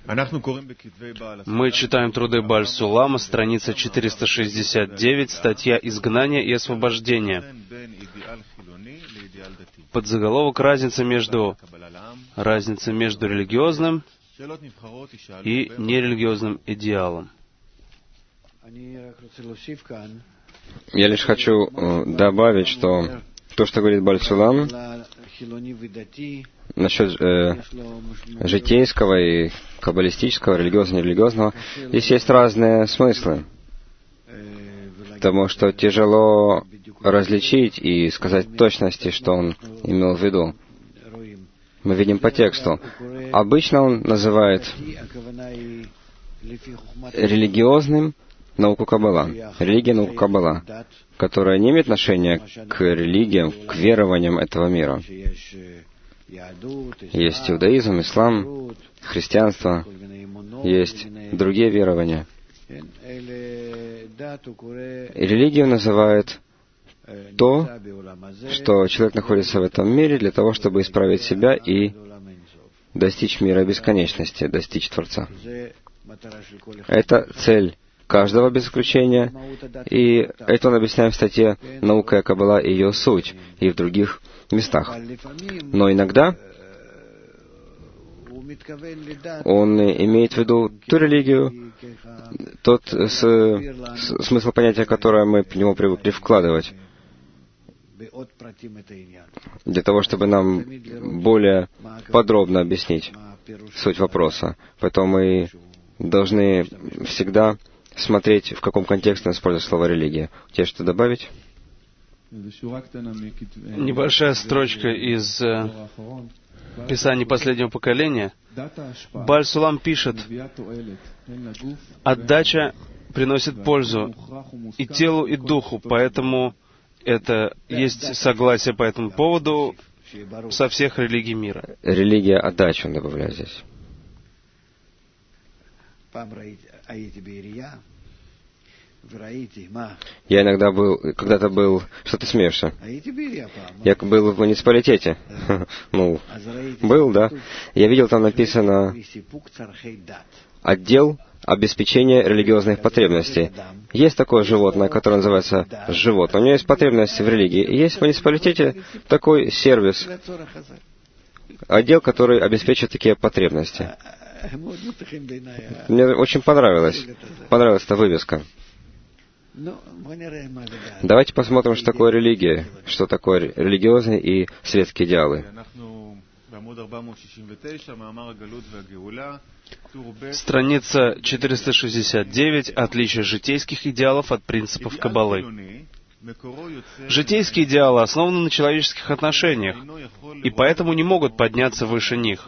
Мы читаем труды Бааль Сулама, страница 469, статья «Изгнание и освобождение». Подзаголовок «Разница между религиозным и нерелигиозным идеалом». Я лишь хочу добавить, что то, что говорит Бааль Сулам насчет житейского и каббалистического, религиозного и нерелигиозного, здесь есть разные смыслы. Потому что тяжело различить и сказать в точности, что он имел в виду. Мы видим по тексту. Обычно он называет религиозным науку Каббала, религия науку Каббала, которая не имеет отношения к религиям, к верованиям этого мира. Есть иудаизм, ислам, христианство, есть другие верования. Религию называют то, что человек находится в этом мире для того, чтобы исправить себя и достичь мира бесконечности, достичь Творца. Это цель каждого без исключения, и это он объясняет в статье «Наука Каббала и ее суть» и в других местах. Но иногда он имеет в виду ту религию, тот смысл понятия, которое мы в него привыкли вкладывать, для того, чтобы нам более подробно объяснить суть вопроса. Поэтому мы должны всегда смотреть, в каком контексте используется слово «религия». У тебя что добавить? Небольшая строчка из Писаний последнего поколения. Бааль Сулам пишет: «Отдача приносит пользу и телу, и духу, поэтому это есть согласие по этому поводу со всех религий мира». Религия отдачи он добавляет здесь. Я иногда когда-то был... Что ты смеешься? Я был в муниципалитете. Ну, был, да. Я видел, там написано «Отдел обеспечения религиозных потребностей». Есть такое животное, которое называется животное. У него есть потребности в религии. И есть в муниципалитете такой сервис, отдел, который обеспечивает такие потребности. Мне очень понравилась эта вывеска. Давайте посмотрим, что такое религия, что такое религиозные и светские идеалы. Страница 469. Отличие житейских идеалов от принципов Каббалы. Житейские идеалы основаны на человеческих отношениях, и поэтому не могут подняться выше них.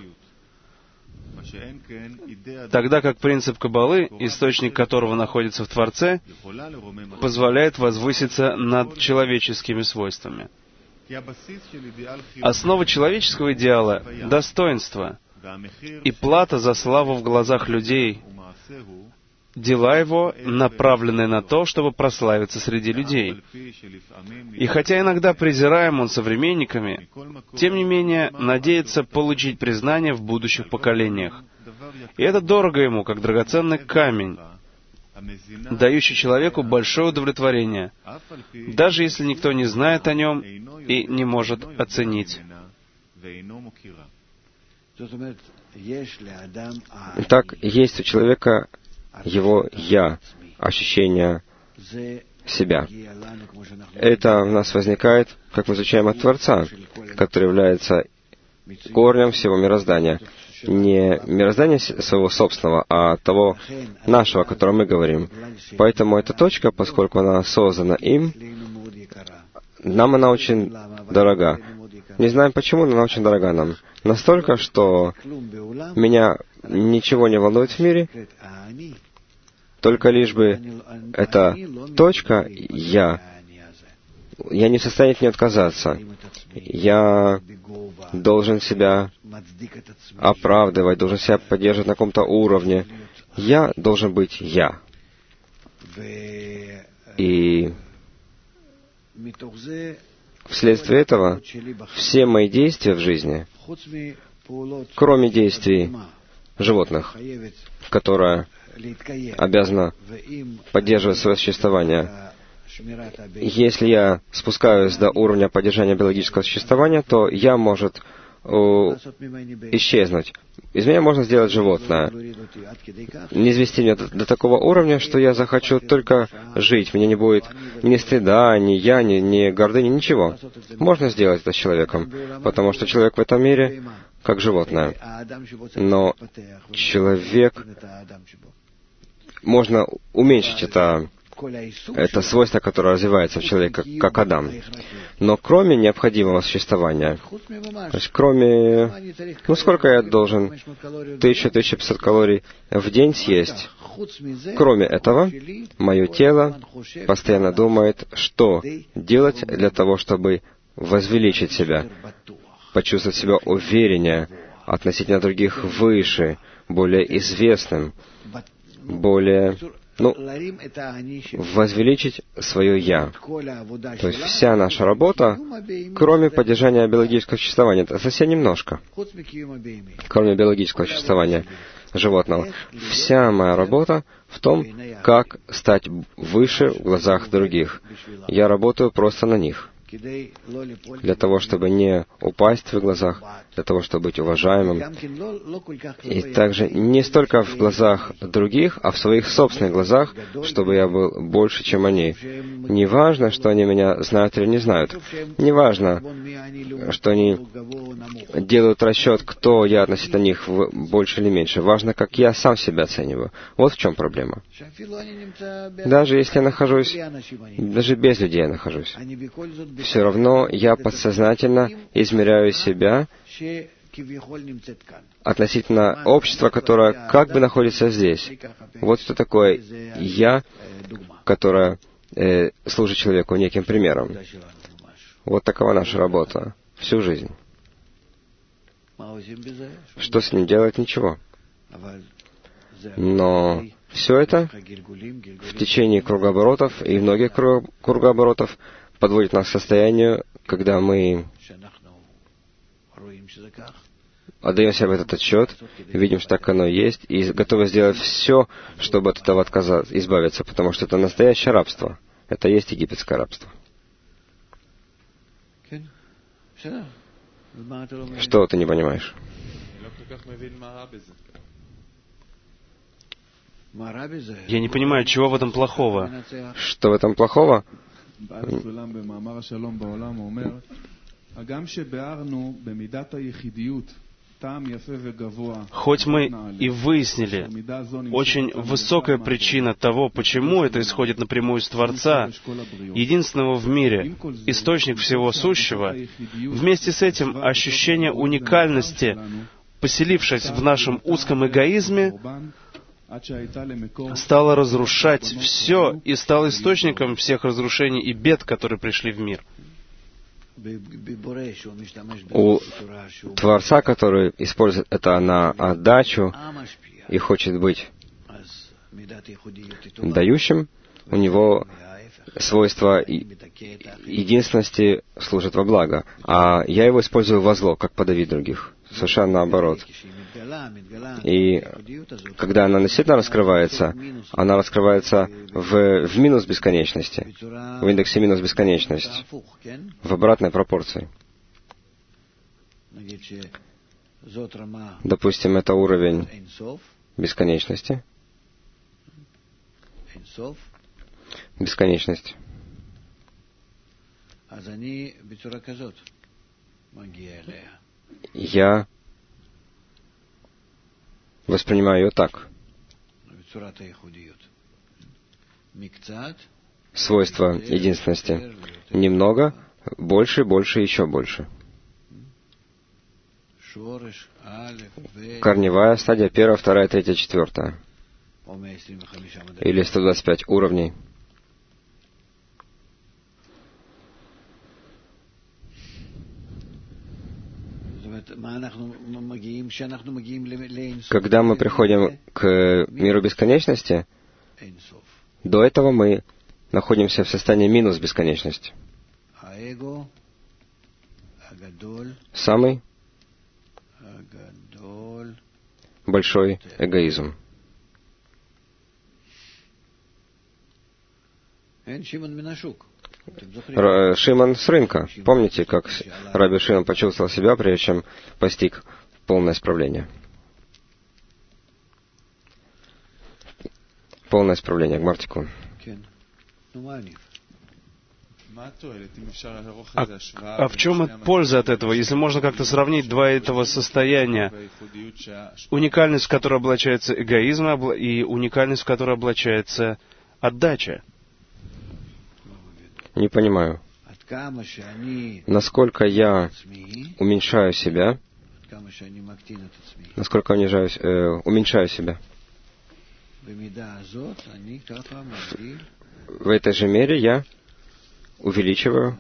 Тогда как принцип Каббалы, источник которого находится в Творце, позволяет возвыситься над человеческими свойствами. Основа человеческого идеала — достоинство, и плата за славу в глазах людей. Дела его направлены на то, чтобы прославиться среди людей. И хотя иногда презираем он современниками, тем не менее надеется получить признание в будущих поколениях. И это дорого ему, как драгоценный камень, дающий человеку большое удовлетворение, даже если никто не знает о нем и не может оценить. Итак, есть у человека его «я», ощущение себя. Это у нас возникает, как мы изучаем от Творца, который является корнем всего мироздания. Не мироздания своего собственного, а того нашего, о котором мы говорим. Поэтому эта точка, поскольку она создана им, нам она очень дорога. Не знаем почему, но она очень дорога нам. Настолько, что меня ничего не волнует в мире, только лишь бы эта точка «я», я не в состоянии от нее отказаться. Я должен себя оправдывать, должен себя поддерживать на каком-то уровне. Я должен быть «я». И вследствие этого все мои действия в жизни, кроме действий животных, которое обязано поддерживать свое существование. Если я спускаюсь до уровня поддержания биологического существования, то я может исчезнуть. Из меня можно сделать животное. Не извести меня до такого уровня, что я захочу только жить. Меня не будет ни стыда, ни я, ни гордыни, ничего. Можно сделать это с человеком, потому что человек в этом мире как животное. Но человек, можно уменьшить это свойство, которое развивается в человеке, как Адам. Но кроме необходимого существования, то есть кроме... сколько я должен? 1000-1500 калорий в день съесть. Кроме этого, мое тело постоянно думает, что делать для того, чтобы возвеличить себя, почувствовать себя увереннее, относительно других выше, более известным, более... возвеличить свое «я». То есть вся наша работа, кроме поддержания биологического существования, это совсем немножко. Кроме биологического существования животного. Вся моя работа в том, как стать выше в глазах других. Я работаю просто на них. Для того, чтобы не упасть в их глазах, для того, чтобы быть уважаемым. И также не столько в глазах других, а в своих собственных глазах, чтобы я был больше, чем они. Не важно, что они меня знают или не знают. Не важно, что они делают расчет, кто я относительно них, больше или меньше. Важно, как я сам себя оцениваю. Вот в чем проблема. Даже если я нахожусь, даже без людей я нахожусь, все равно я подсознательно измеряю себя относительно общества, которое как бы находится здесь. Вот что такое «я», которое служит человеку неким примером. Вот такова наша работа всю жизнь. Что с ним делать? Ничего. Но все это в течение кругооборотов и многих кругооборотов подводит нас к состоянию, когда мы отдаем себе этот отчет, видим, что так оно есть, и готовы сделать все, чтобы от этого избавиться, потому что это настоящее рабство. Это и есть египетское рабство. Что ты не понимаешь? Я не понимаю, чего в этом плохого. Что в этом плохого? Хоть мы и выяснили очень высокая причина того, почему это исходит напрямую из Творца, единственного в мире, источник всего сущего, вместе с этим ощущение уникальности, поселившись в нашем узком эгоизме, стало разрушать все и стало источником всех разрушений и бед, которые пришли в мир. У Творца, который использует это на отдачу и хочет быть дающим, у него свойство единственности служит во благо, а я его использую во зло, как подавить других. Совершенно наоборот. И когда она действительно раскрывается, она раскрывается в минус бесконечности, в индексе минус бесконечность, в обратной пропорции. Допустим, это уровень бесконечности. Бесконечность. Я воспринимаю ее так. Свойство единственности. Немного, больше, больше, еще больше. Корневая стадия 1, 2, 3, 4. Или 125 уровней. Когда мы приходим к миру бесконечности, до этого мы находимся в состоянии минус бесконечности. Самый большой эгоизм. Шимон с рынка. Помните, как Раби Шимон почувствовал себя, прежде чем постиг полное исправление? Полное исправление, к Мартику. А в чем польза от этого, если можно как-то сравнить два этого состояния? Уникальность, в которой облачается эгоизм, и уникальность, в которой облачается отдача. Не понимаю. Насколько я уменьшаю себя, насколько уменьшаю себя. В этой же мере я увеличиваю.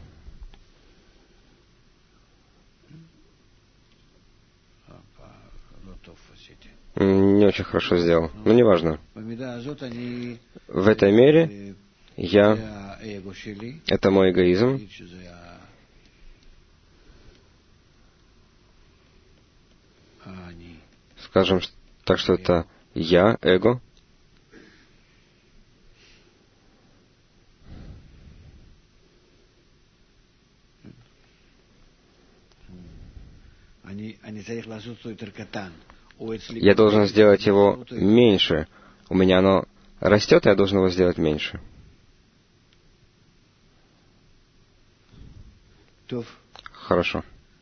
Не очень хорошо сделал, но неважно. В этой мере это мой эгоизм, скажем так, что это я, эго. Я должен сделать его меньше. У меня оно растет, и я должен его сделать меньше. Хорошо.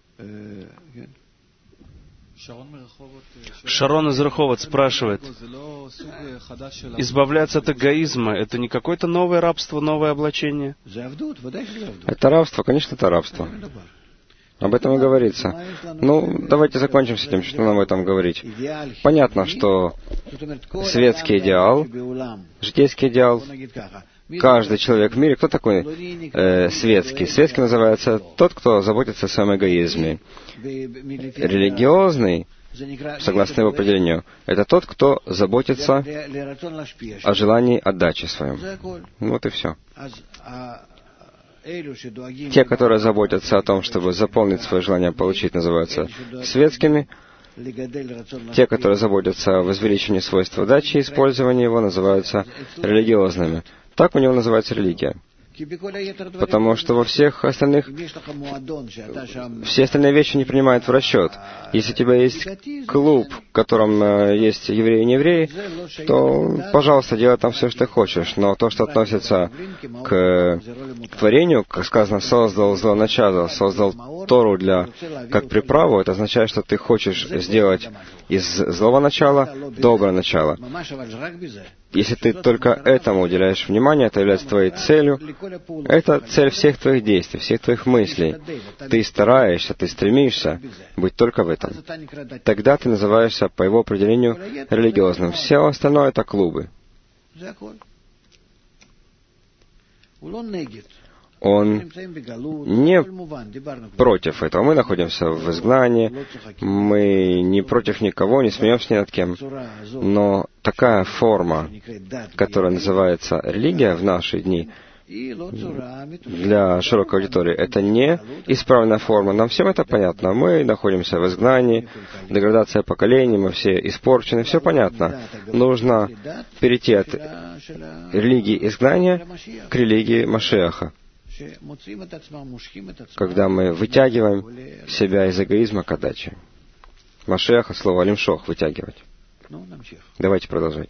Шарон из Раховод спрашивает, избавляться от эгоизма — это не какое-то новое рабство, новое облачение? Это рабство, конечно, это рабство. Об этом и говорится. Давайте закончим с этим, что нам об этом говорить. Понятно, что светский идеал, житейский идеал, каждый человек в мире, кто такой светский? Светский называется тот, кто заботится о своем эгоизме. Религиозный, согласно его определению, это тот, кто заботится о желании отдачи своем. Вот и все. Те, которые заботятся о том, чтобы заполнить свое желание получить, называются светскими. Те, которые заботятся о возвеличении свойства дачи и использовании его, называются религиозными. Так у него называется религия. Потому что во всех остальных, все остальные вещи не принимают в расчет. Если у тебя есть клуб, в котором есть евреи и неевреи, то, пожалуйста, делай там все, что ты хочешь. Но то, что относится к творению, как сказано, создал зло начало, создал Тору как приправу, это означает, что ты хочешь сделать из злого начала доброе начало. Если ты только этому уделяешь внимание, это является твоей целью. Это цель всех твоих действий, всех твоих мыслей. Ты стараешься, ты стремишься быть только в этом. Тогда ты называешься, по его определению, религиозным. Все остальное — это клубы. Он не против этого. Мы находимся в изгнании, мы не против никого, не смеемся ни над кем. Но такая форма, которая называется религия в наши дни, для широкой аудитории, это не исправленная форма. Нам всем это понятно. Мы находимся в изгнании, деградация поколений, мы все испорчены, все понятно. Нужно перейти от религии изгнания к религии Машиаха, когда мы вытягиваем себя из эгоизма к отдаче. Машиаха, слово лимшох, вытягивать. Давайте продолжать.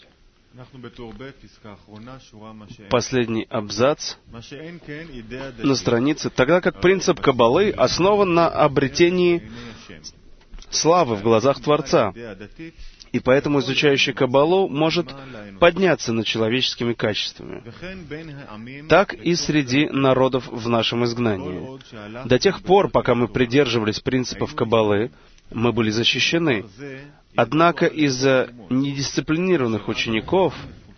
Последний абзац на странице. Тогда как принцип Каббалы основан на обретении славы в глазах Творца, и поэтому изучающий Каббалу может подняться над человеческими качествами. Так и среди народов в нашем изгнании. До тех пор, пока мы придерживались принципов Каббалы, мы были защищены. Однако из-за недисциплинированных учеников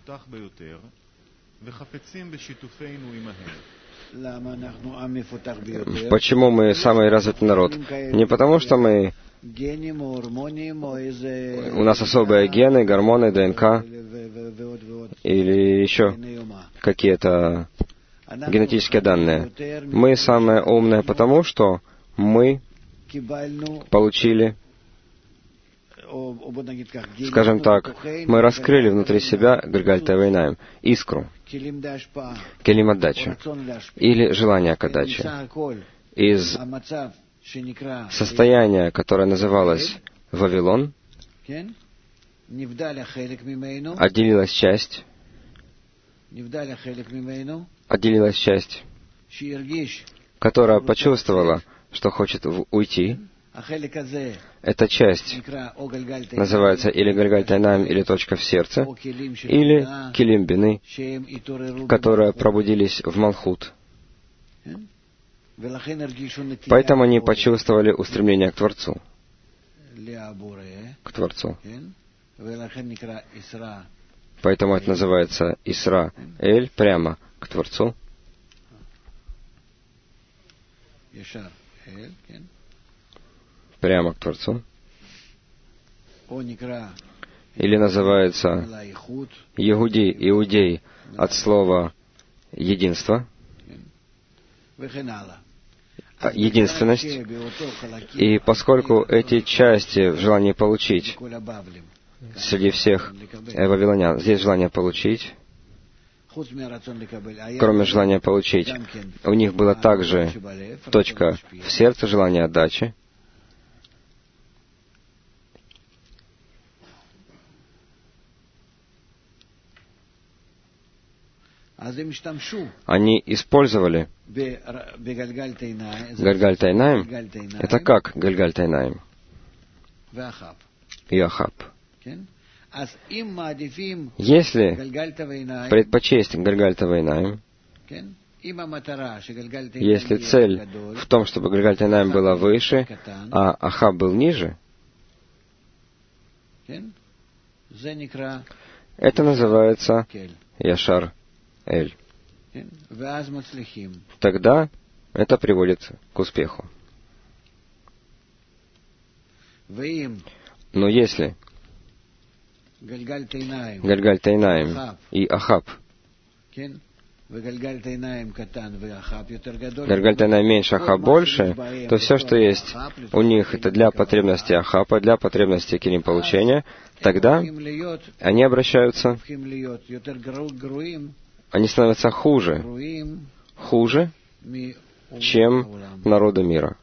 почему мы самый развитый народ? Не потому, что у нас особые гены, гормоны, ДНК или еще какие-то генетические данные. Мы самые умные потому, что мы получили Скажем так, мы раскрыли внутри себя Гальгальта Вайнаим, искру, келим отдачи, или желание к отдаче, из состояния, которое называлось Вавилон, отделилась часть, которая почувствовала, что хочет уйти. Эта часть называется или Гальгальт Вайнаим, или точка в сердце, или келим бины, которые пробудились в Малхут. Поэтому они почувствовали устремление к Творцу. К Творцу. Поэтому это называется Исра Эль, прямо к Творцу. Прямо к Творцу. Или называется Иудей от слова единство, единственность. И поскольку эти части в желании получить среди всех вавилонян, здесь желание получить, кроме желания получить, у них была также точка в сердце, желание отдачи. Они использовали Гальгальт Вайнаим. Это как Гальгальт Вайнаим и Ахаб. Если предпочесть Гальгальт Вайнаим, если цель в том, чтобы Гальгальт Вайнаим была выше, а Ахаб был ниже, это называется Яшар Эль. Тогда это приводит к успеху. Но если Гальгальт Вайнаим и Ахаб, Гальгальт Вайнаим меньше, Ахаб больше, то все, что есть у них, это для потребности Ахаба, для потребности келим получения, тогда они обращаются, они становятся хуже, чем народы мира.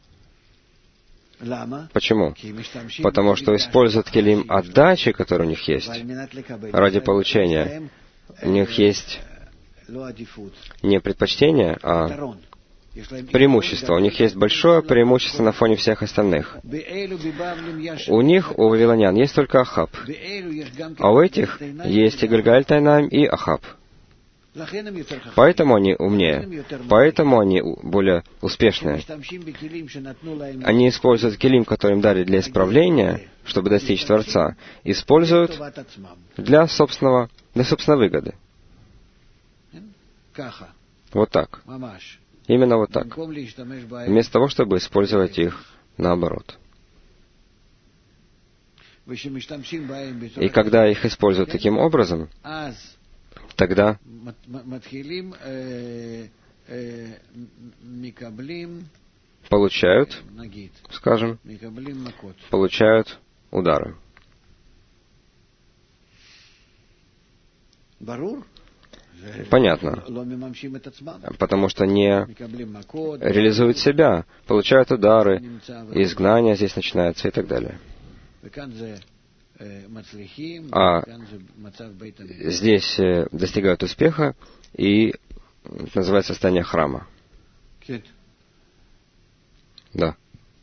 Почему? Потому что используют келим отдачи, которые у них есть, ради получения. У них есть не предпочтение, а преимущество. У них есть большое преимущество на фоне всех остальных. У них, у вавилонян, есть только Ахаб. А у этих есть и Гальгальт Вайнаим, и Ахаб. Поэтому они умнее, поэтому они более успешные. Они используют келим, который им дали для исправления, чтобы достичь Творца, используют для собственной выгоды. Вот так. Именно вот так. Вместо того, чтобы использовать их наоборот. И когда их используют таким образом, тогда получают, скажем, получают удары. Понятно. Потому что не реализуют себя, получают удары, изгнание здесь начинается и так далее. А здесь достигают успеха, и называется состояние храма. Да.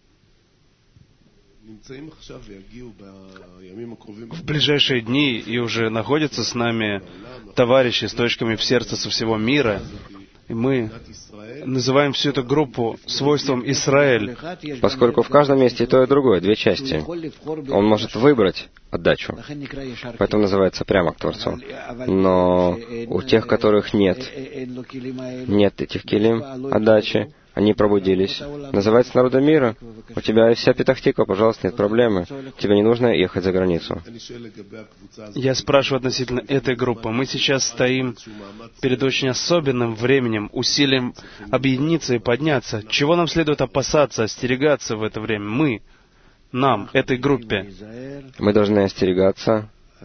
В ближайшие дни и уже находятся с нами товарищи с точками в сердце со всего мира. И мы называем всю эту группу свойством Исраэль. Поскольку в каждом месте и то, и другое, две части. Он может выбрать отдачу. Поэтому называется прямо к Творцу. Но у тех, которых нет этих келим отдачи, они пробудились. Называется народом мира. У тебя вся Петах-Тиква, пожалуйста, нет проблемы. Тебе не нужно ехать за границу. Я спрашиваю относительно этой группы. Мы сейчас стоим перед очень особенным временем, усилием объединиться и подняться. Чего нам следует опасаться, остерегаться в это время? Мы, нам, этой группе. Мы должны остерегаться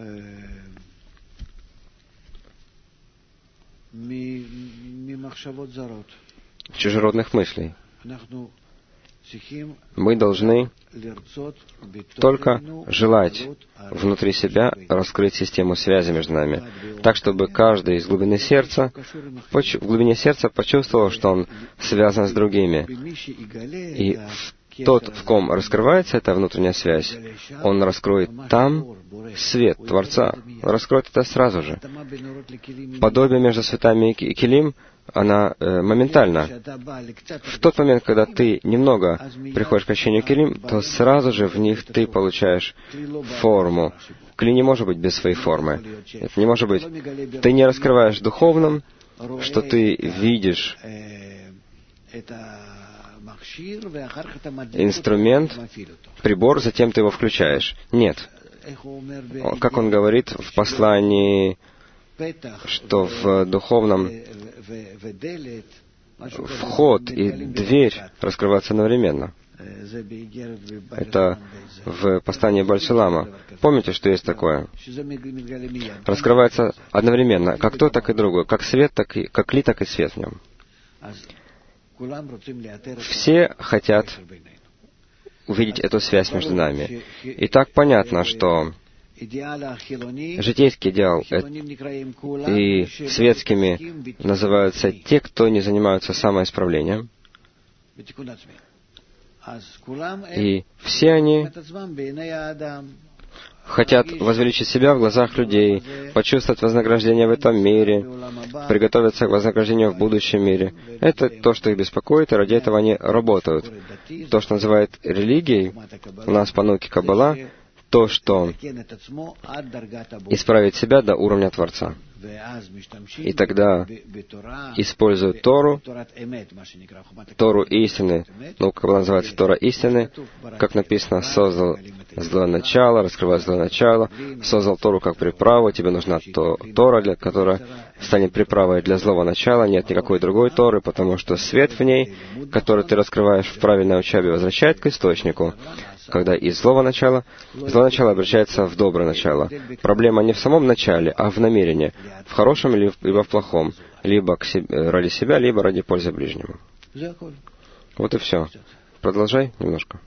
чужеродных мыслей. Мы должны только желать внутри себя раскрыть систему связи между нами, так, чтобы каждый из глубины сердца, в глубине сердца почувствовал, что он связан с другими. И тот, в ком раскрывается эта внутренняя связь, он раскроет там свет Творца. Он раскроет это сразу же. Подобие между светами и килим, она моментальна. В тот момент, когда ты немного приходишь к ощущению килим, то сразу же в них ты получаешь форму. Кли не может быть без своей формы. Это не может быть. Ты не раскрываешь духовным, что ты видишь инструмент, прибор, затем ты его включаешь. Нет. Как он говорит в послании, что в духовном вход и дверь раскрываются одновременно. Это в послании Баль-Шулама. Помните, что есть такое? Раскрывается одновременно, как то, так и другое, как свет, как кли, так и свет в нем. Все хотят увидеть эту связь между нами. И так понятно, что житейский идеал и светскими называются те, кто не занимаются самоисправлением. И все они хотят возвеличить себя в глазах людей, почувствовать вознаграждение в этом мире, приготовиться к вознаграждению в будущем мире. Это то, что их беспокоит, и ради этого они работают. То, что называют религией, у нас по науке Каббала, то, что исправить себя до уровня Творца. И тогда используют Тору истины, Каббала называется Тора истины, как написано, создал злое начало, раскрывает злое начало, создал Тору как приправу, тебе нужна Тора, которая станет приправой для злого начала, нет никакой другой Торы, потому что свет в ней, который ты раскрываешь в правильной учебе, возвращает к источнику. Когда из злого начала обращается в доброе начало. Проблема не в самом начале, а в намерении, в хорошем либо в плохом, либо ради себя, либо ради пользы ближнему. Вот и все. Продолжай немножко.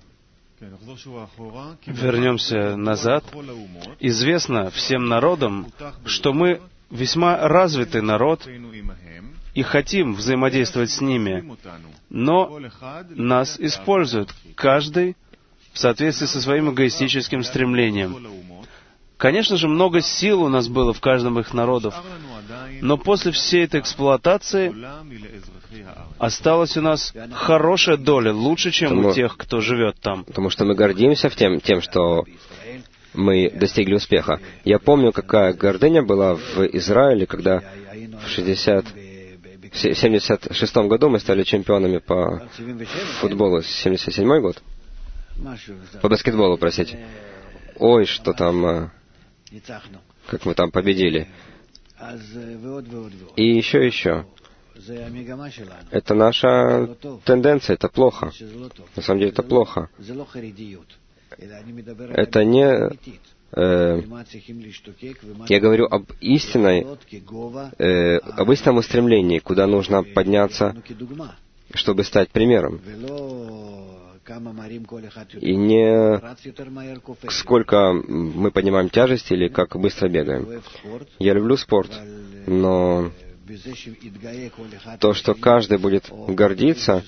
Вернемся назад. Известно всем народам, что мы весьма развитый народ и хотим взаимодействовать с ними, но нас используют, каждый в соответствии со своим эгоистическим стремлением. Конечно же, много сил у нас было в каждом из народов, но после всей этой эксплуатации осталась у нас хорошая доля, лучше, чем у тех, кто живет там. Потому что мы гордимся тем, что мы достигли успеха. Я помню, какая гордыня была в Израиле, когда в 76-м году мы стали чемпионами по футболу. 77-й год? По баскетболу, простите. Ой, что там, как мы там победили. И еще. Это наша тенденция, это плохо. На самом деле это плохо. Это не... я говорю об истинном устремлении, куда нужно подняться, чтобы стать примером. И не сколько мы поднимаем тяжесть или как быстро бегаем. Я люблю спорт, но то, что каждый будет гордиться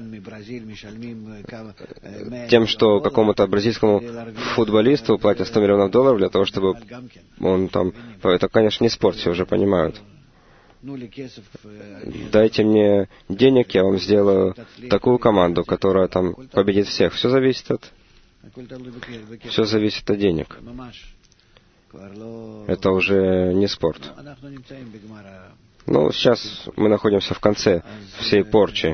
тем, что какому-то бразильскому футболисту платят $100 миллионов для того, чтобы он там... Это, конечно, не спорт, все уже понимают. Дайте мне денег, я вам сделаю такую команду, которая там победит всех. Все зависит от денег. Это уже не спорт. Ну, сейчас мы находимся в конце всей порчи.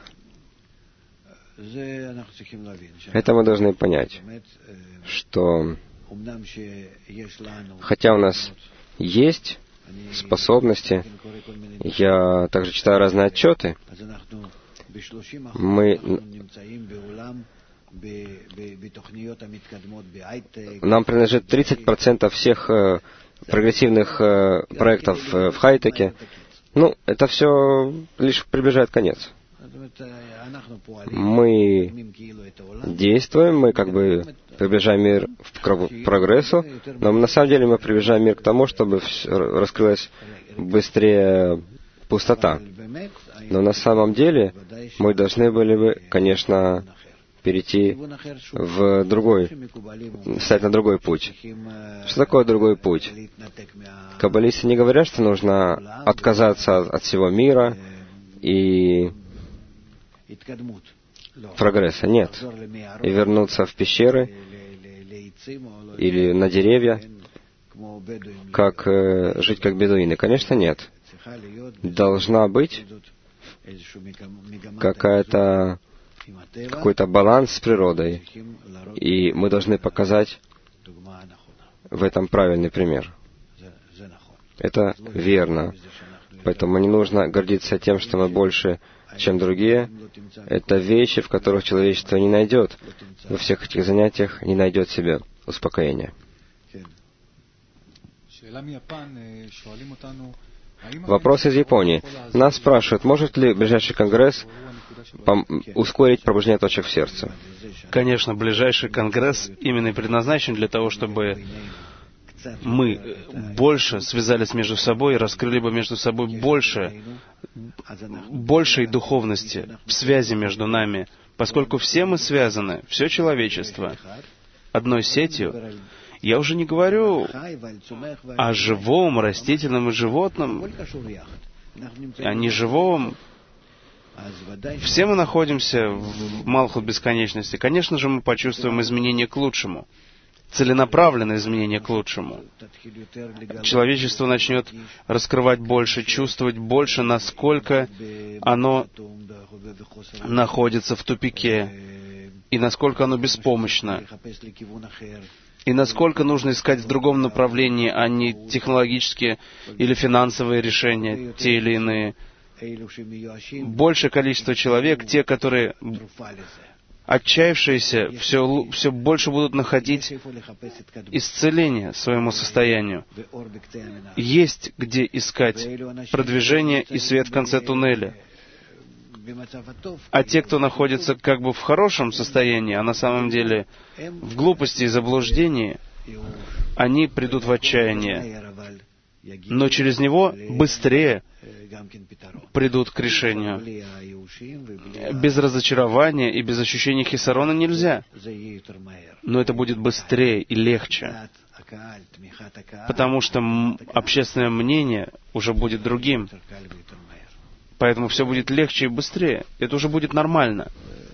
Это мы должны понять, что хотя у нас есть способности, я также читаю разные отчеты, мы Нам принадлежит 30% всех прогрессивных проектов в хай-теке. Ну, это все лишь приближает конец. Мы действуем, мы как бы приближаем мир к прогрессу, но на самом деле мы приближаем мир к тому, чтобы раскрылась быстрее пустота. Но на самом деле мы должны были бы, конечно, перейти в другой, стать на другой путь. Что такое другой путь? Каббалисты не говорят, что нужно отказаться от всего мира и прогресса. Нет. И вернуться в пещеры или на деревья, как жить как бедуины. Конечно, нет. Должна быть какой-то баланс с природой, и мы должны показать в этом правильный пример. Это верно. Поэтому не нужно гордиться тем, что мы больше, чем другие. Это вещи, в которых человечество не найдет. Во всех этих занятиях не найдет себе успокоения. Вопрос из Японии. Нас спрашивают, может ли ближайший конгресс ускорить пробуждение точек в сердце? Конечно, ближайший конгресс именно и предназначен для того, чтобы мы больше связались между собой и раскрыли бы между собой большей духовности в связи между нами, поскольку все мы связаны, все человечество, одной сетью. Я уже не говорю о живом, растительном и животном, о неживом. Все мы находимся в Малхут бесконечности. Конечно же, мы почувствуем изменения к лучшему, целенаправленное изменение к лучшему. Человечество начнет раскрывать больше, чувствовать больше, насколько оно находится в тупике, и насколько оно беспомощно, и насколько нужно искать в другом направлении, а не технологические или финансовые решения, те или иные. Большее количество человек, те, которые отчаявшиеся, все больше будут находить исцеление своему состоянию. Есть где искать продвижение и свет в конце туннеля. А те, кто находится как бы в хорошем состоянии, а на самом деле в глупости и заблуждении, они придут в отчаяние. Но через него быстрее придут к решению. Без разочарования и без ощущения хисарона нельзя. Но это будет быстрее и легче. Потому что общественное мнение уже будет другим. Поэтому все будет легче и быстрее. Это уже будет нормально.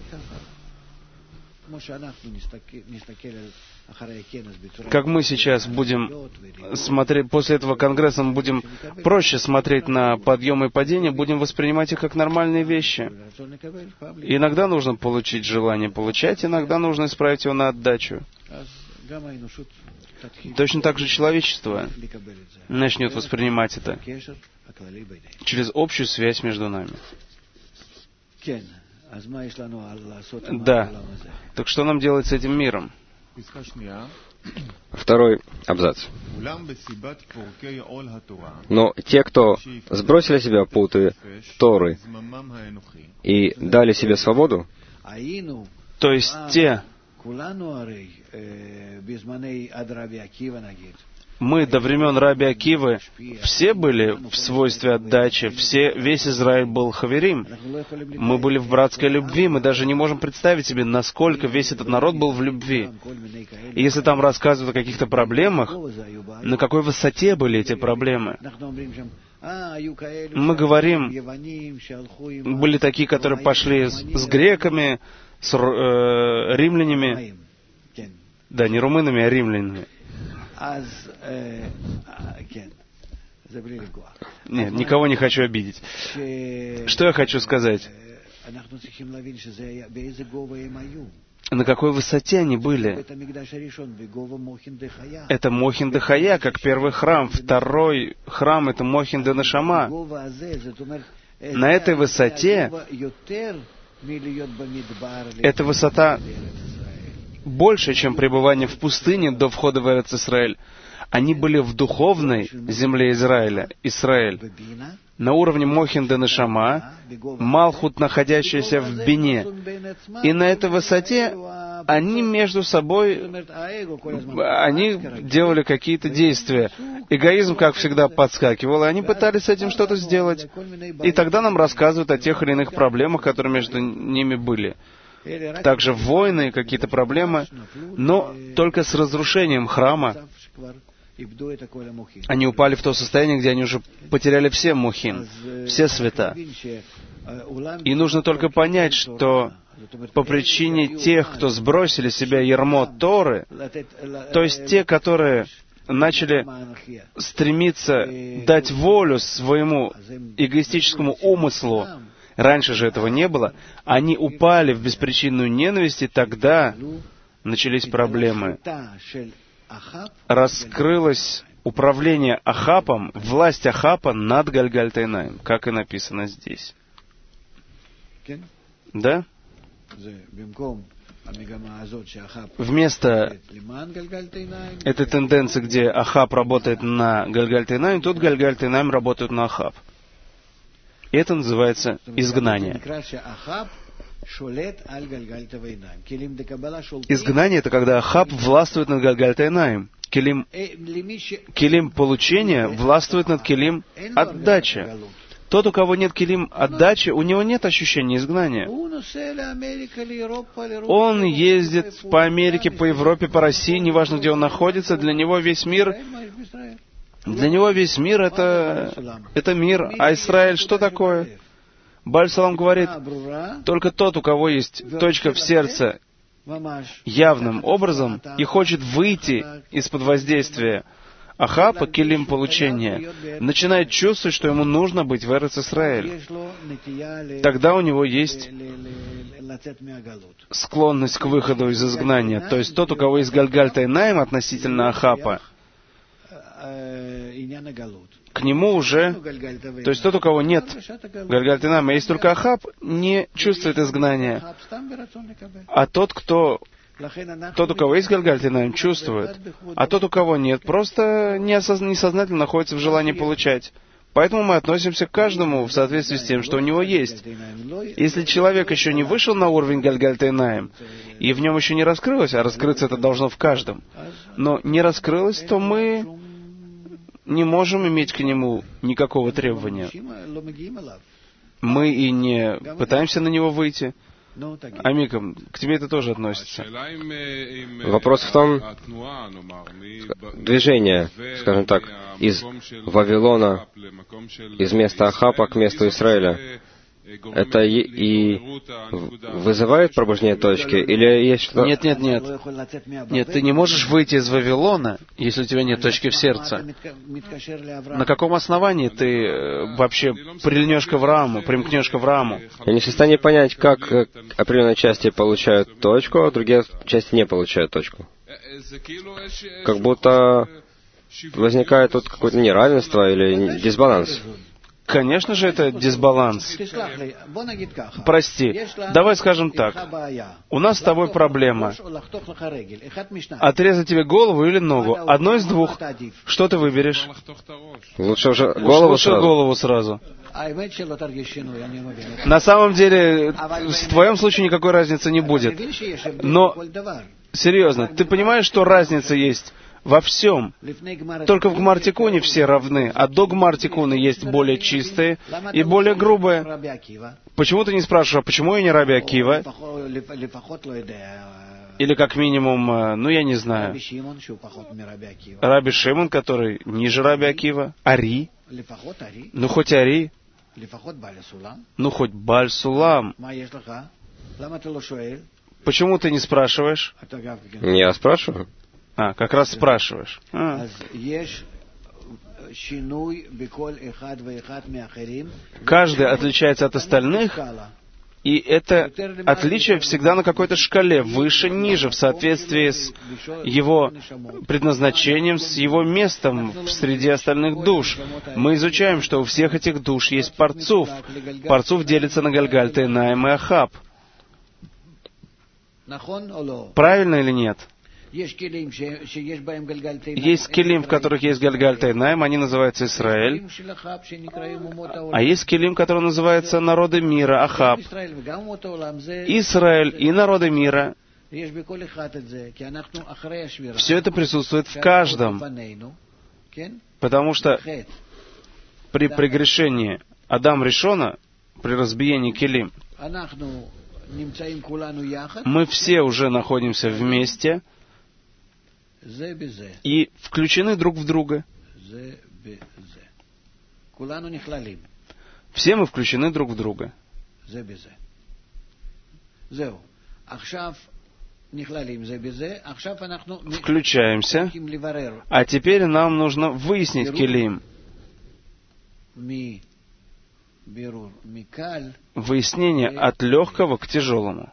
Как мы сейчас будем смотреть, после этого конгресса мы будем проще смотреть на подъемы и падения, будем воспринимать их как нормальные вещи. Иногда нужно получить желание получать, иногда нужно исправить его на отдачу. Точно так же человечество начнет воспринимать это через общую связь между нами. Да. Так что нам делать с этим миром? Второй абзац. Но те, кто сбросили с себя путы Торы и дали себе свободу, то есть те, мы до времен Раби Акивы все были в свойстве отдачи, весь Израиль был хаверим. Мы были в братской любви, мы даже не можем представить себе, насколько весь этот народ был в любви. И если там рассказывают о каких-то проблемах, на какой высоте были эти проблемы? Мы говорим, были такие, которые пошли с греками, с римлянами, да, не румынами, а римлянами. Нет, никого не хочу обидеть. Что я хочу сказать? На какой высоте они были? Это Мохин де Хая, как первый храм. Второй храм — это Мохин де Нешама. На этой высоте Эта высота больше, чем пребывание в пустыне до входа в Эрец-Исраэль. Они были в духовной земле Израиля, Исраэль, на уровне Мохин де Нешама, Малхут, находящийся в Бине. И на этой высоте они между собой, они делали какие-то действия. Эгоизм, как всегда, подскакивал, и они пытались с этим что-то сделать. И тогда нам рассказывают о тех или иных проблемах, которые между ними были. Также войны, какие-то проблемы, но только с разрушением храма они упали в то состояние, где они уже потеряли все мухин, все света. И нужно только понять, что по причине тех, кто сбросили с себя ярмо Торы, то есть те, которые начали стремиться дать волю своему эгоистическому умыслу, раньше же этого не было, они упали в беспричинную ненависть, и тогда начались проблемы. Раскрылось управление Ахапом, власть Ахапа над Гальгаль-Тайнаим, как и написано здесь. Да? Вместо этой тенденции, где Ахап работает на Гальгаль-Тайнаим, тут Гальгаль-Тайнаим работают на Ахап. И это называется изгнание. Изгнание — это когда Ахаб властвует над Гальгаль-Тайнаим. Келим получения властвует над келим отдачи. Тот, у кого нет келим отдачи, у него нет ощущения изгнания. Он ездит по Америке, по Европе, по России, неважно, где он находится, для него весь мир это мир. А Израиль что такое? Бааль Салам говорит, только тот, у кого есть точка в сердце явным образом и хочет выйти из-под воздействия Ахапа, келим получения, начинает чувствовать, что ему нужно быть в Эрец-Исраэль. Тогда у него есть склонность к выходу из изгнания. То есть тот, у кого есть Гальгаль-Тайнаим относительно Ахапа, к нему уже, то есть тот, у кого нет Гальгаль-Тайнаима, есть только Ахап, не чувствует изгнания. А тот, у кого есть Гальгаль-Тайнаим, чувствует. А тот, у кого нет, просто несознательно находится в желании получать. Поэтому мы относимся к каждому в соответствии с тем, что у него есть. Если человек еще не вышел на уровень Гальгаль-Тайнаим, и в нем еще не раскрылось, а раскрыться это должно в каждом, но не раскрылось, то мы не можем иметь к нему никакого требования. Мы и не пытаемся на него выйти. Амикам, к тебе это тоже относится. Вопрос в том, движение, скажем так, из Вавилона, из места Ахапа к месту Израиля, это и вызывает пробуждение точки? Или есть что-то... Нет. Нет, ты не можешь выйти из Вавилона, если у тебя нет точки в сердце. На каком основании ты вообще примкнешь к Аврааму? Я не в состоянии понять, как определенные части получают точку, а другие части не получают точку. Как будто возникает тут какое-то неравенство или дисбаланс. Конечно же, это дисбаланс. Прости, давай скажем так. У нас с тобой проблема. Отрезать тебе голову или ногу? Одно из двух. Что ты выберешь? Лучше уже голову сразу. На самом деле, в твоем случае никакой разницы не будет. Но, серьезно, ты понимаешь, что разница есть во всем? Только в Гмар-Тикуне все равны, а до Гмар-Тикуна есть более чистые и более грубые. Почему ты не спрашиваешь, а почему я не Раби Акива? Или как минимум, я не знаю, Раби Шимон, который ниже Раби Акива? Ари? Хоть Ари? Хоть Бааль Сулам? Почему ты не спрашиваешь? Я спрашиваю. Как раз спрашиваешь. Каждый отличается от остальных, и это отличие всегда на какой-то шкале, выше, ниже, в соответствии с его предназначением, с его местом в среде остальных душ. Мы изучаем, что у всех этих душ есть парцуф. Парцуф делится на Гальгаль-Тайнаим и Ахап. Правильно или нет? Есть келим, в которых есть Гальгаль-Тайнаим, они называются Израиль. А есть келим, которые называются народы мира, Ахаб. Израиль и народы мира. Все это присутствует в каждом. Потому что при прегрешении Адам Ришона, при разбиении келим, мы все уже находимся вместе и включены друг в друга. Все мы включены друг в друга. Включаемся, а теперь нам нужно выяснить келим. Выяснение от легкого к тяжелому.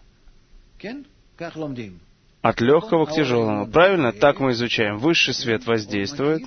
От легкого к тяжелому. Правильно? Так мы изучаем. Высший свет воздействует,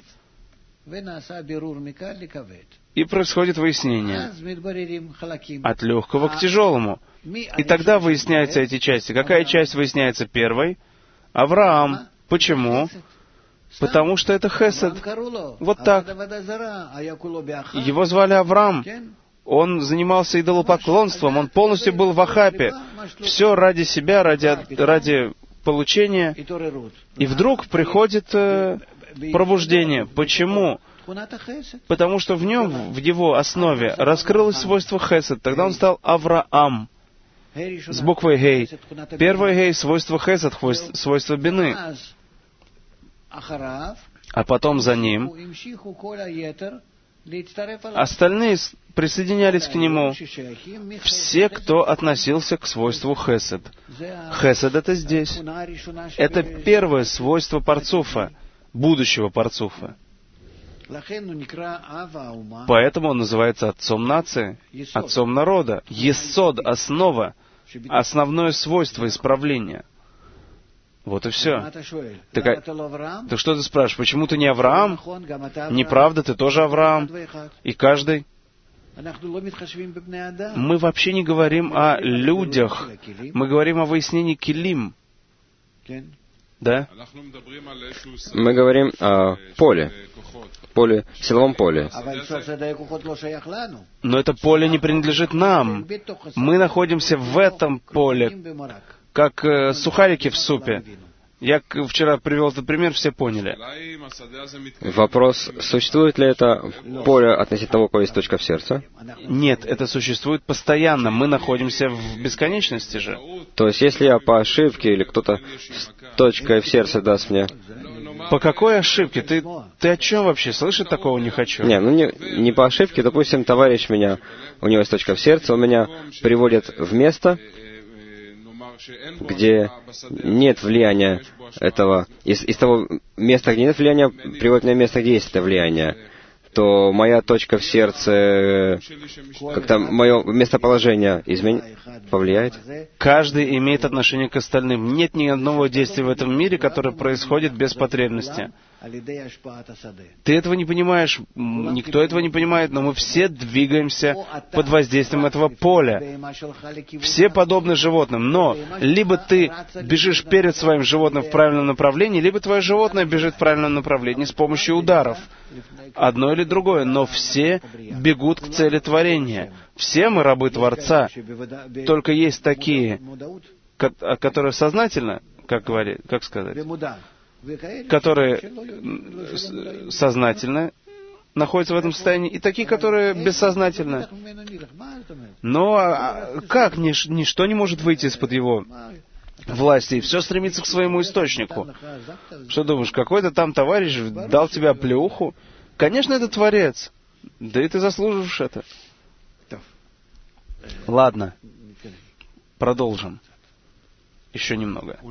и происходит выяснение. От легкого к тяжелому. И тогда выясняются эти части. Какая часть выясняется первой? Авраам. Почему? Потому что это хесед. Вот так. Его звали Авраам. Он занимался идолопоклонством, он полностью был в Ахапе. Все ради себя, ради получения. И вдруг приходит пробуждение. Почему? Потому что в нем, в его основе, раскрылось свойство хесед. Тогда он стал Авраам. С буквой гей. Первое гей — свойство хесед, свойство бины. А потом за ним остальные присоединялись к нему. Все, кто относился к свойству хесед. Хесед — это здесь. Это первое свойство парцуфа, будущего парцуфа. Поэтому он называется отцом нации, отцом народа. Есод — основа, основное свойство исправления. Вот и все. Так что ты спрашиваешь, почему ты не Авраам? Неправда, ты тоже Авраам. И каждый. Мы вообще не говорим о людях. Мы говорим о выяснении келим. Да? Мы говорим о поле. Силовом поле. Но это поле не принадлежит нам. Мы находимся в этом поле, как сухарики в супе. Я вчера привел этот пример, все поняли. Вопрос, существует ли это поле относительно того, у кого есть точка в сердце? Нет, это существует постоянно. Мы находимся в бесконечности же. То есть, если я по ошибке, или кто-то с точкой в сердце даст мне... По какой ошибке? Ты о чем вообще? Слышать такого не хочу. Не по ошибке. Допустим, товарищ у него есть точка в сердце, он меня приводит в место, где нет влияния этого, из того места, где нет влияния, приводит меня в место, где есть это влияние, то моя точка в сердце, как-то мое местоположение повлияет? Каждый имеет отношение к остальным. Нет ни одного действия в этом мире, которое происходит без потребности. Ты этого не понимаешь, никто этого не понимает, но мы все двигаемся под воздействием этого поля. Все подобны животным, но либо ты бежишь перед своим животным в правильном направлении, либо твое животное бежит в правильном направлении с помощью ударов. Одно или другое, но все бегут к цели творения. Все мы рабы Творца. Только есть такие, которые сознательно, как сказать, которые сознательно находятся в этом состоянии, и такие, которые бессознательно. Но как? Ничто не может выйти из-под его власти, и все стремится к своему источнику. Что думаешь, какой-то там товарищ дал тебе оплеуху? Конечно, это Творец. Да и ты заслуживаешь это. Ладно, продолжим. Еще немного.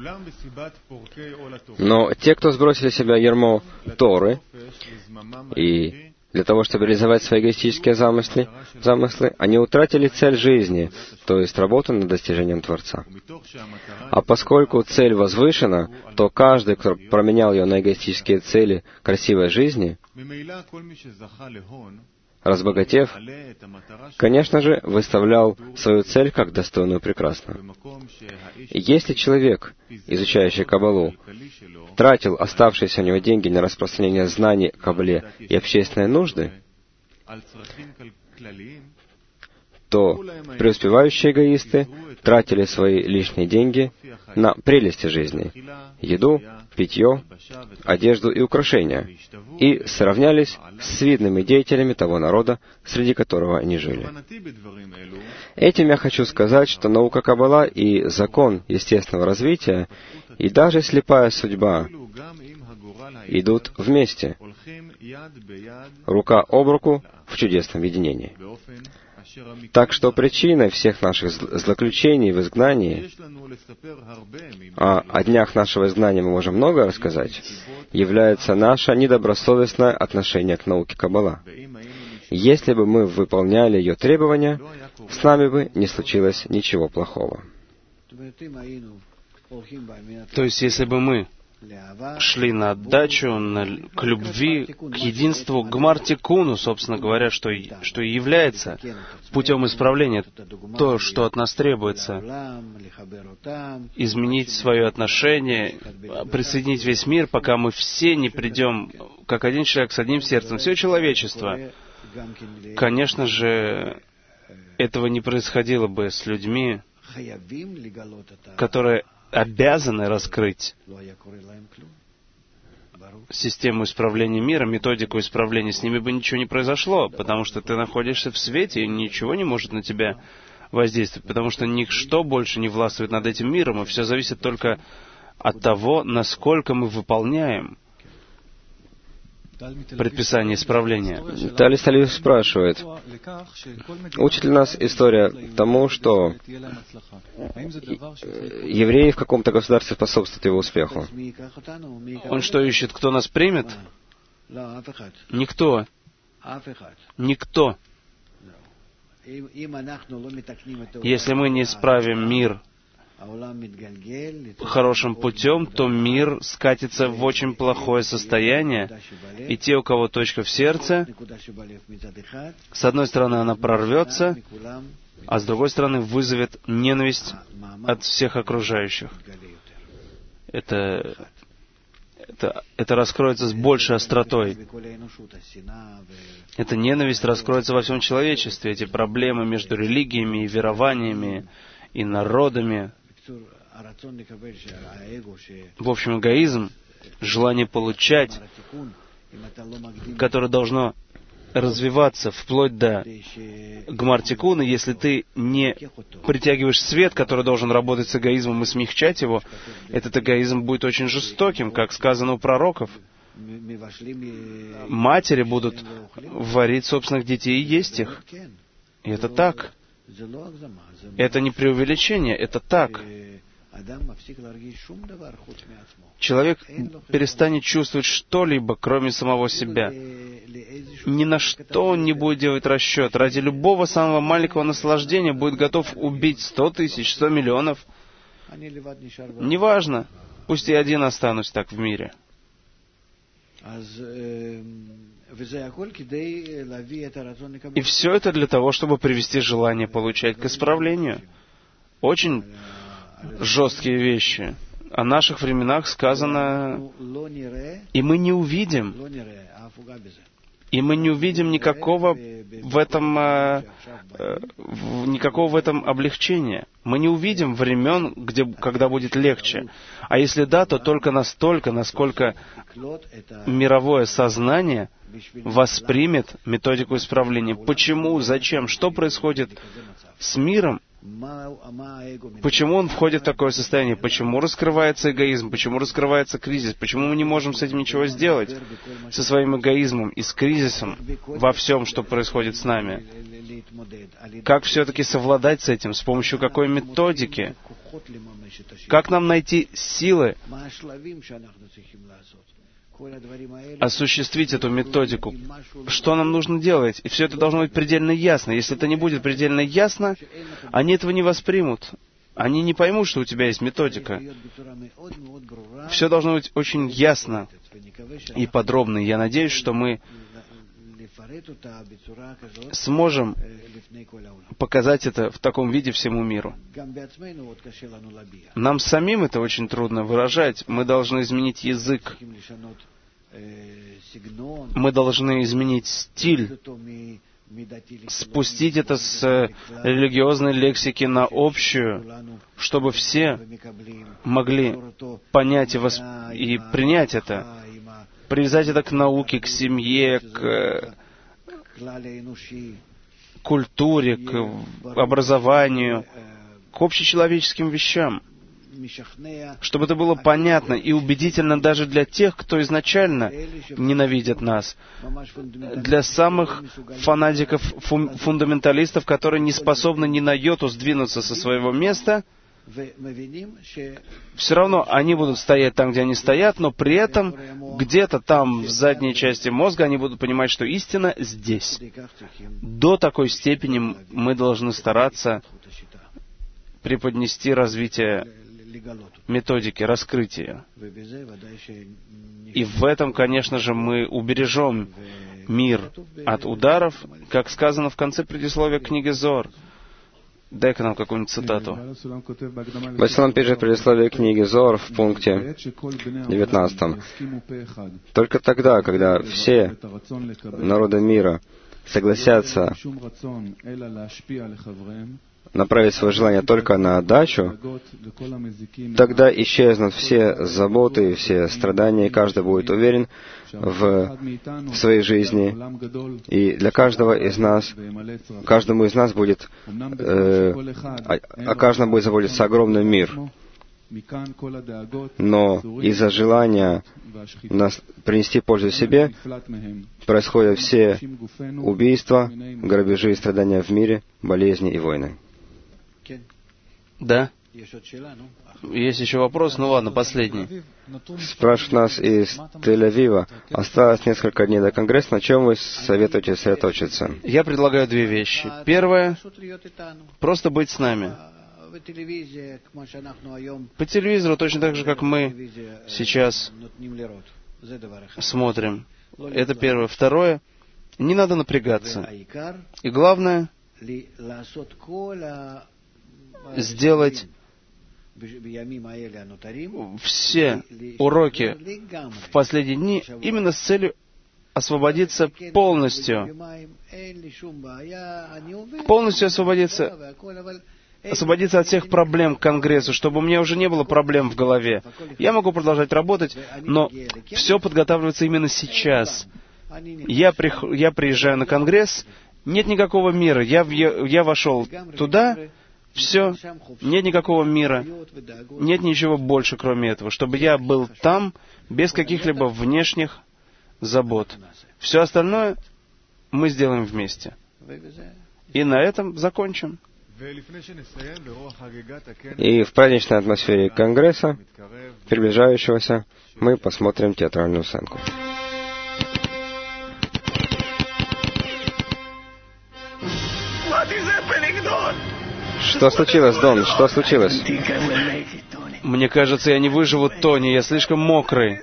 Но те, кто сбросили с себя ярмо Торы, и для того, чтобы реализовать свои эгоистические замыслы, они утратили цель жизни, то есть работу над достижением Творца. А поскольку цель возвышена, то каждый, кто променял ее на эгоистические цели красивой жизни, разбогатев, конечно же, выставлял свою цель как достойную прекрасную. И если человек, изучающий Каббалу, тратил оставшиеся у него деньги на распространение знаний о Каббале и общественные нужды, то преуспевающие эгоисты тратили свои лишние деньги на прелести жизни — еду, питье, одежду и украшения, и сравнялись с видными деятелями того народа, среди которого они жили. Этим я хочу сказать, что наука Каббала и закон естественного развития, и даже слепая судьба идут вместе, рука об руку в чудесном единении. Так что причиной всех наших злоключений в изгнании, а о днях нашего изгнания мы можем много рассказать, является наше недобросовестное отношение к науке Каббала. Если бы мы выполняли ее требования, с нами бы не случилось ничего плохого. То есть, если бы мы шли на отдачу, к любви, к единству, к Гмар-Тикуну, собственно говоря, что и является путем исправления, то, что от нас требуется, изменить свое отношение, присоединить весь мир, пока мы все не придем, как один человек с одним сердцем, все человечество. Конечно же, этого не происходило бы с людьми, которые обязаны раскрыть систему исправления мира, методику исправления. С ними бы ничего не произошло, потому что ты находишься в свете, и ничего не может на тебя воздействовать, потому что ничто больше не властвует над этим миром, и все зависит только от того, насколько мы выполняем предписание исправления. Талис Талис спрашивает, учит ли нас история тому, что евреи в каком-то государстве способствуют его успеху? Он что ищет? Кто нас примет? Никто. Никто. Если мы не исправим мир хорошим путем, то мир скатится в очень плохое состояние, и те, у кого точка в сердце, с одной стороны, она прорвется, а с другой стороны, вызовет ненависть от всех окружающих. Это раскроется с большей остротой. Эта ненависть раскроется во всем человечестве. Эти проблемы между религиями и верованиями и народами. В общем, эгоизм, желание получать, которое должно развиваться вплоть до Гмар-Тикуна, если ты не притягиваешь свет, который должен работать с эгоизмом и смягчать его, этот эгоизм будет очень жестоким, как сказано у пророков. Матери будут варить собственных детей и есть их. И это так. Это не преувеличение, это так. Человек перестанет чувствовать что-либо, кроме самого себя. Ни на что он не будет делать расчет. Ради любого самого маленького наслаждения будет готов убить 100 тысяч, 100 миллионов. Неважно. Пусть я один останусь так в мире. И все это для того, чтобы привести желание получать к исправлению. Очень жесткие вещи. О наших временах сказано, и мы не увидим никакого в этом облегчения. Мы не увидим времен, когда будет легче. А если да, то только настолько, насколько мировое сознание воспримет методику исправления. Почему? Зачем? Что происходит с миром? Почему он входит в такое состояние? Почему раскрывается эгоизм? Почему раскрывается кризис? Почему мы не можем с этим ничего сделать? Со своим эгоизмом и с кризисом во всем, что происходит с нами. Как все-таки совладать с этим? С помощью какой методики? Как нам найти силы осуществить эту методику? Что нам нужно делать? И все это должно быть предельно ясно. Если это не будет предельно ясно, они этого не воспримут. Они не поймут, что у тебя есть методика. Все должно быть очень ясно и подробно. Я надеюсь, что мы сможем показать это в таком виде всему миру. Нам самим это очень трудно выражать. Мы должны изменить язык. Мы должны изменить стиль, спустить это с религиозной лексики на общую, чтобы все могли понять и принять это, привязать это к науке, к семье, к культуре, к образованию, к общечеловеческим вещам, чтобы это было понятно и убедительно даже для тех, кто изначально ненавидит нас, для самых фанатиков, фундаменталистов, которые не способны ни на йоту сдвинуться со своего места. Все равно они будут стоять там, где они стоят, но при этом где-то там в задней части мозга они будут понимать, что истина здесь. До такой степени мы должны стараться преподнести развитие методики, раскрытия. И в этом, конечно же, мы убережем мир от ударов, как сказано в конце предисловия книги Зоар. Дай-ка нам какую-нибудь цитату. Басилам пишет в предисловии книги Зоар в пункте 19. Только тогда, когда все народы мира согласятся направить свое желание только на отдачу, тогда исчезнут все заботы, все страдания, и каждый будет уверен в своей жизни. И для каждому из нас будет, о каждом будет заботиться огромный мир. Но из-за желания принести пользу себе происходят все убийства, грабежи и страдания в мире, болезни и войны. Да? Есть еще вопрос? Ну ладно, последний. Спрашивают нас из Тель-Авива. Осталось несколько дней до Конгресса. На чем вы советуете сосредоточиться? Я предлагаю две вещи. Первое — просто быть с нами. По телевизору, точно так же, как мы сейчас смотрим. Это первое. Второе — не надо напрягаться. И главное — сделать все уроки в последние дни именно с целью освободиться полностью освободиться от всех проблем к Конгрессу, чтобы у меня уже не было проблем в голове. Я могу продолжать работать, но все подготавливается именно сейчас. Я приезжаю на Конгресс, нет никакого мира. Я вошел туда, все, нет никакого мира, нет ничего больше, кроме этого, чтобы я был там без каких-либо внешних забот. Все остальное мы сделаем вместе. И на этом закончим. И в праздничной атмосфере Конгресса, приближающегося, мы посмотрим театральную сценку. Что случилось, Дон? Что случилось? Мне кажется, я не выживу, Тони, я слишком мокрый.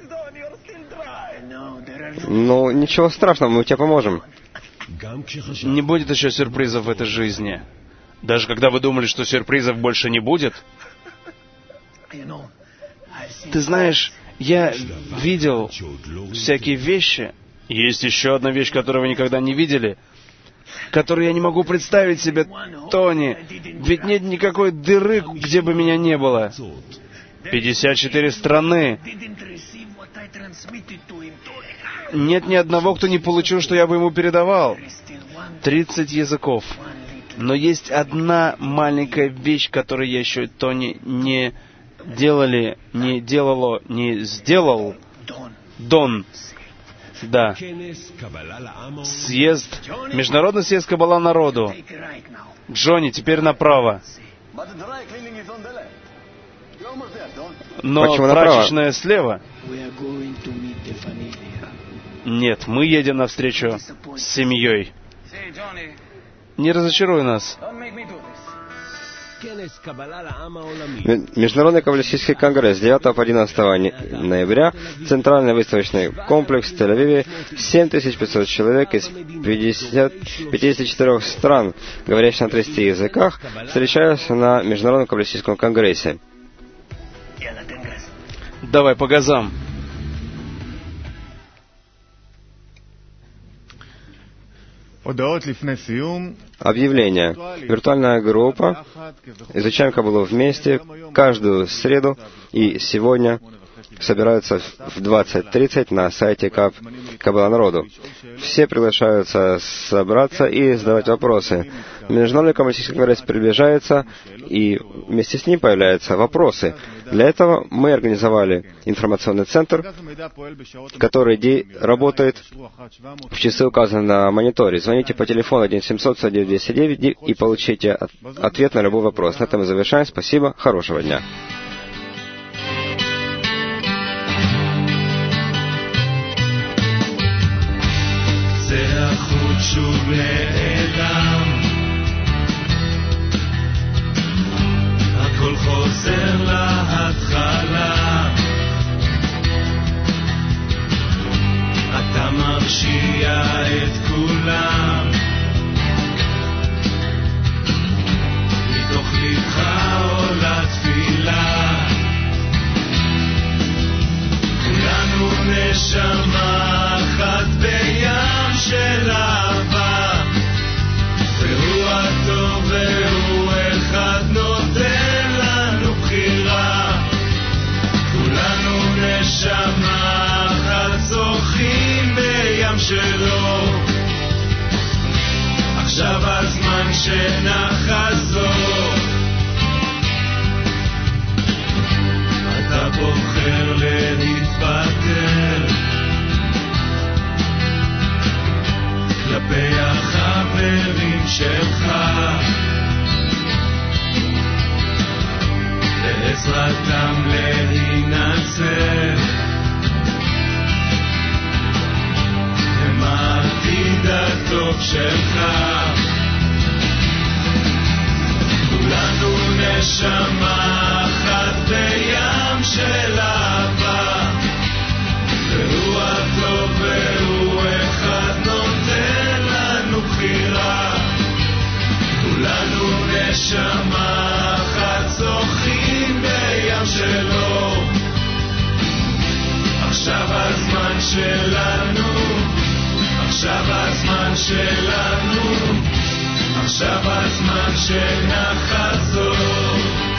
Ну, ничего страшного, мы тебе поможем. Не будет еще сюрпризов в этой жизни. Даже когда вы думали, что сюрпризов больше не будет. Ты знаешь, я видел всякие вещи. Есть еще одна вещь, которую вы никогда не видели, которую я не могу представить себе, Тони. Ведь нет никакой дыры, где бы меня не было. 54 страны. Нет ни одного, кто не получил, что я бы ему передавал. 30 языков. Но есть одна маленькая вещь, которую я еще, Тони, не сделал. Дон. Да. Международный съезд Каббала народу. Джонни, теперь направо. Но прачечная слева. Нет, мы едем навстречу с семьей. Не разочаруй нас. Международный каббалистический конгресс 9 по 11 ноября, Центральный выставочный комплекс в Тель-Авиве, 7500 человек из 54 стран, говорящих на 30 языках, встречаются на Международном каббалистическом конгрессе. Давай по газам. Объявление. Виртуальная группа. Изучаем Каббалу вместе каждую среду и сегодня собираются в 20:30 на сайте Каббала народу. Все приглашаются собраться и задавать вопросы. Международный каббалистический конгресс приближается, и вместе с ним появляются вопросы. Для этого мы организовали информационный центр, который работает в часы, указанные на мониторе. Звоните по телефону 1-700-109-209 и получите ответ на любой вопрос. На этом мы завершаем. Спасибо. Хорошего дня. שוב נעלם, הכל חוזר להתחלה, אתה מרשיע את כולם, מתוך לבך עולה תפילה, כולנו נשמה אחת בים של אהבה, והוא הטוב והוא אחד נותן לנו בחירה, כולנו נשמה אחת זוכים בים שלו, עכשיו הזמן שנחזור, אתה בוחר להתפטר כלפי החברים שלך, בעזרתם להינצל, הם העתיד הטוב שלך, כולנו נשמה אחת בים של אהבה, והוא הטוב והוא אחד נותן לנו בחירה, כולנו נשמה אחת זוכים בים שלו, עכשיו הזמן שלנו, עכשיו הזמן שלנו, עכשיו הזמן שנחזור.